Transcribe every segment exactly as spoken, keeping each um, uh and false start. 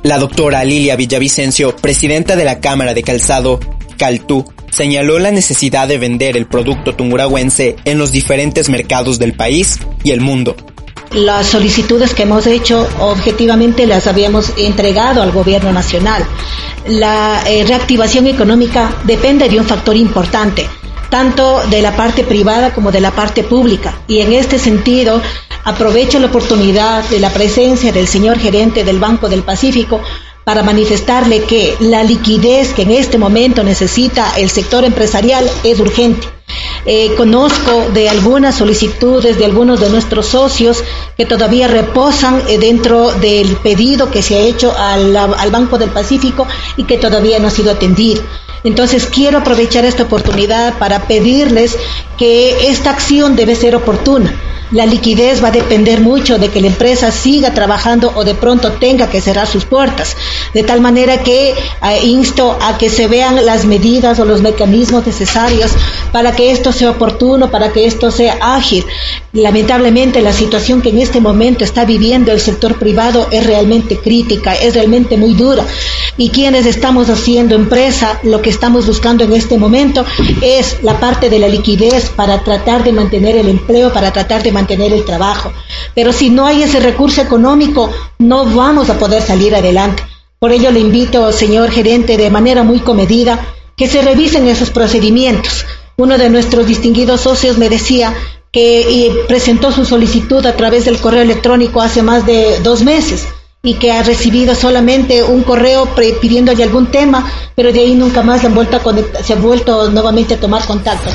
La doctora Lilia Villavicencio, presidenta de la Cámara de Calzado, Caltú, señaló la necesidad de vender el producto tungurahüense en los diferentes mercados del país y el mundo. Las solicitudes que hemos hecho objetivamente las habíamos entregado al gobierno nacional. La eh, reactivación económica depende de un factor importante, tanto de la parte privada como de la parte pública. Y en este sentido, aprovecho la oportunidad de la presencia del señor gerente del Banco del Pacífico para manifestarle que la liquidez que en este momento necesita el sector empresarial es urgente. Eh, conozco de algunas solicitudes de algunos de nuestros socios que todavía reposan eh, dentro del pedido que se ha hecho al, al Banco del Pacífico y que todavía no ha sido atendido. Entonces quiero aprovechar esta oportunidad para pedirles que esta acción debe ser oportuna. La liquidez va a depender mucho de que la empresa siga trabajando o de pronto tenga que cerrar sus puertas. De tal manera que eh, insto a que se vean las medidas o los mecanismos necesarios para que esto sea oportuno, para que esto sea ágil. Lamentablemente la situación que en este momento está viviendo el sector privado es realmente crítica, es realmente muy dura. Y quienes estamos haciendo empresa, lo que estamos buscando en este momento es la parte de la liquidez para tratar de mantener el empleo, para tratar de mantener el trabajo. Pero si no hay ese recurso económico, no vamos a poder salir adelante. Por ello le invito, señor gerente, de manera muy comedida, que se revisen esos procedimientos. Uno de nuestros distinguidos socios me decía que presentó su solicitud a través del correo electrónico hace más de dos meses y que ha recibido solamente un correo pidiéndole algún tema, pero de ahí nunca más se han vuelto a conectar, se ha vuelto nuevamente a tomar contacto.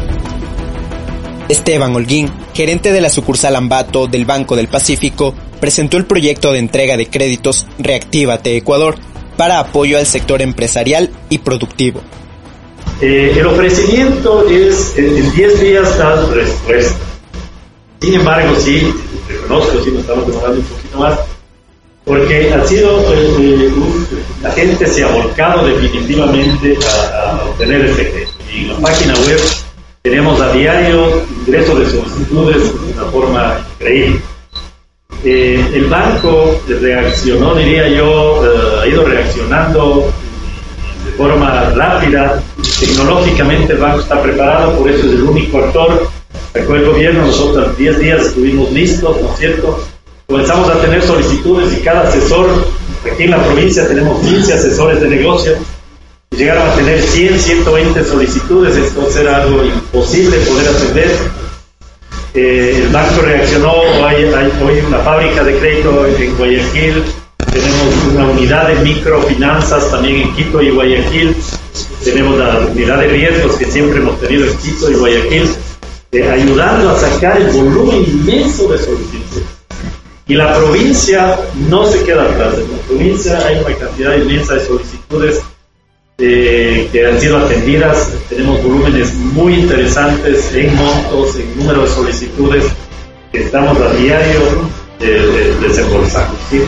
Esteban Holguín, gerente de la sucursal Ambato del Banco del Pacífico, presentó el proyecto de entrega de créditos Reactívate Ecuador para apoyo al sector empresarial y productivo. Eh, el ofrecimiento es en diez días dar respuesta. Sin embargo, sí, reconozco, sí nos estamos demorando un poquito más, porque ha sido, eh, la gente se ha volcado definitivamente a, a obtener este crédito. Y en la página web tenemos a diario ingreso de solicitudes de una forma increíble. Eh, el banco reaccionó, diría yo, eh, ha ido reaccionando de forma rápida. Tecnológicamente el banco está preparado, por eso es el único actor. Sacó el gobierno, nosotros en diez días estuvimos listos, ¿no es cierto? Comenzamos a tener solicitudes y cada asesor, aquí en la provincia tenemos quince asesores de negocio, llegaron a tener cien, ciento veinte solicitudes, entonces era algo imposible poder atender. Eh, el banco reaccionó, hay, hay hoy una fábrica de crédito en Guayaquil, tenemos una unidad de microfinanzas también en Quito y Guayaquil, tenemos la unidad de riesgos que siempre hemos tenido en Quito y Guayaquil, eh, ayudando a sacar el volumen inmenso de solicitudes. Y la provincia no se queda atrás, en la provincia hay una cantidad inmensa de solicitudes eh, que han sido atendidas, tenemos volúmenes muy interesantes en montos, en número de solicitudes que estamos a diario eh, de, desembolsando, ¿sí?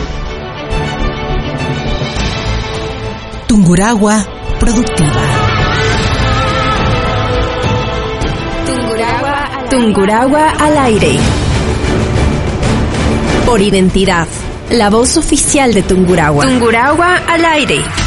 Tungurahua Productiva. Tungurahua, Tungurahua al aire. Por identidad, la voz oficial de Tungurahua. Tungurahua al aire.